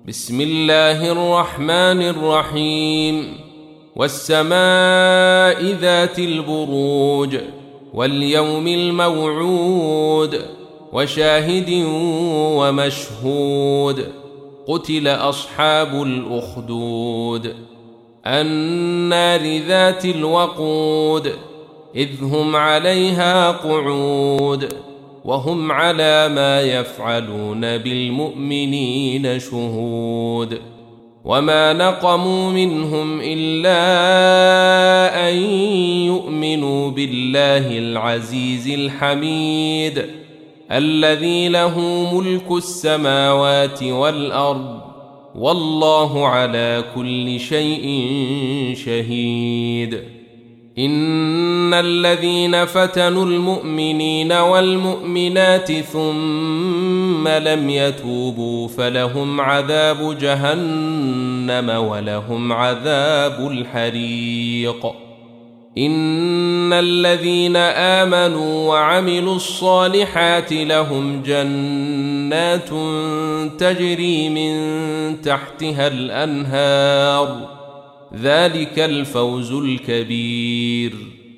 بسم الله الرحمن الرحيم. والسماء ذات البروج واليوم الموعود وشاهد ومشهود. قتل أصحاب الأخدود النار ذات الوقود إذ هم عليها قعود وهم على ما يفعلون بالمؤمنين شهود. وما نقموا منهم إلا أن يؤمنوا بالله العزيز الحميد الذي له ملك السماوات والأرض والله على كل شيء شهيد. إن الذين فتنوا المؤمنين والمؤمنات ثم لم يتوبوا فلهم عذاب جهنم ولهم عذاب الحريق. إن الذين آمنوا وعملوا الصالحات لهم جنات تجري من تحتها الأنهار ذلك الفوز الكبير.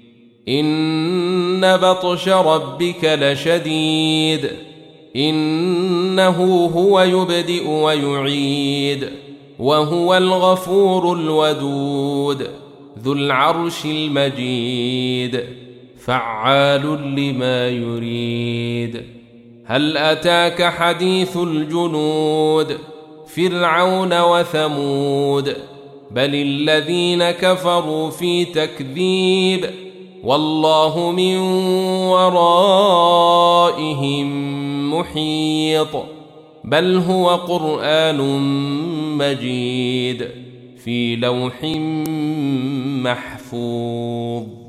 إن بطش ربك لشديد إنه هو يبدئ ويعيد وهو الغفور الودود ذو العرش المجيد فعال لما يريد. هل أتاك حديث الجنود فرعون وثمود بل الذين كفروا في تكذيب والله من ورائهم محيط. بل هو قرآن مجيد في لوح محفوظ.